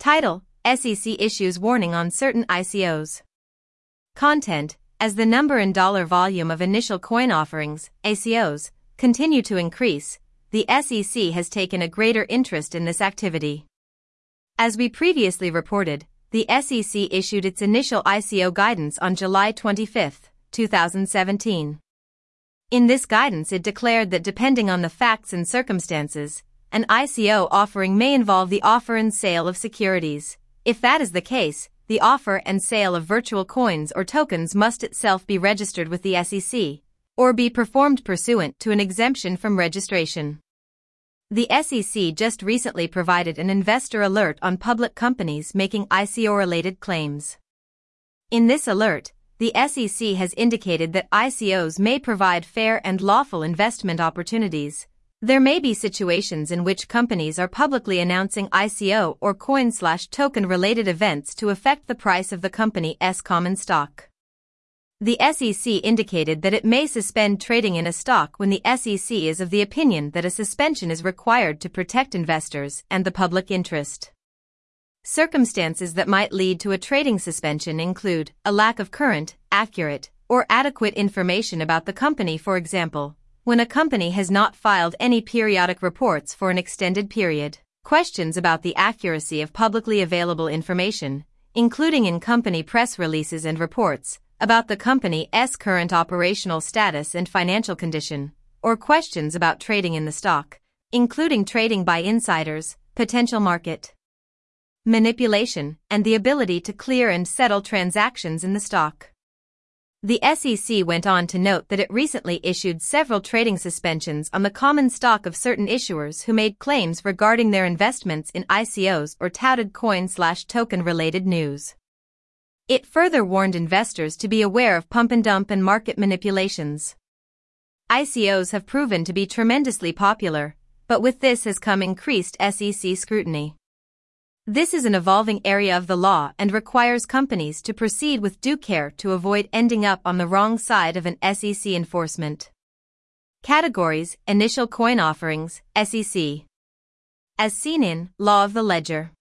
Title: SEC issues warning on certain ICOs. Content: as the number and dollar volume of initial coin offerings, ICOs, continue to increase, the SEC has taken a greater interest in this activity. As we previously reported, the SEC issued its initial ICO guidance on July 25, 2017. In this guidance, it declared that depending on the facts and circumstances, an ICO offering may involve the offer and sale of securities. If that is the case, the offer and sale of virtual coins or tokens must itself be registered with the SEC, or be performed pursuant to an exemption from registration. The SEC just recently provided an investor alert on public companies making ICO-related claims. In this alert, the SEC has indicated that ICOs may provide fair and lawful investment opportunities. There may be situations in which companies are publicly announcing ICO or coin/token related events to affect the price of the company's common stock. The SEC indicated that it may suspend trading in a stock when the SEC is of the opinion that a suspension is required to protect investors and the public interest. Circumstances that might lead to a trading suspension include a lack of current, accurate, or adequate information about the company. For example, when a company has not filed any periodic reports for an extended period, questions about the accuracy of publicly available information, including in company press releases and reports, about the company's current operational status and financial condition, or questions about trading in the stock, including trading by insiders, potential market manipulation, and the ability to clear and settle transactions in the stock. The SEC went on to note that it recently issued several trading suspensions on the common stock of certain issuers who made claims regarding their investments in ICOs or touted coin/token related news. It further warned investors to be aware of pump and dump and market manipulations. ICOs have proven to be tremendously popular, but with this has come increased SEC scrutiny. This is an evolving area of the law and requires companies to proceed with due care to avoid ending up on the wrong side of an SEC enforcement. Categories: initial coin offerings, SEC. As seen in Law of the Ledger.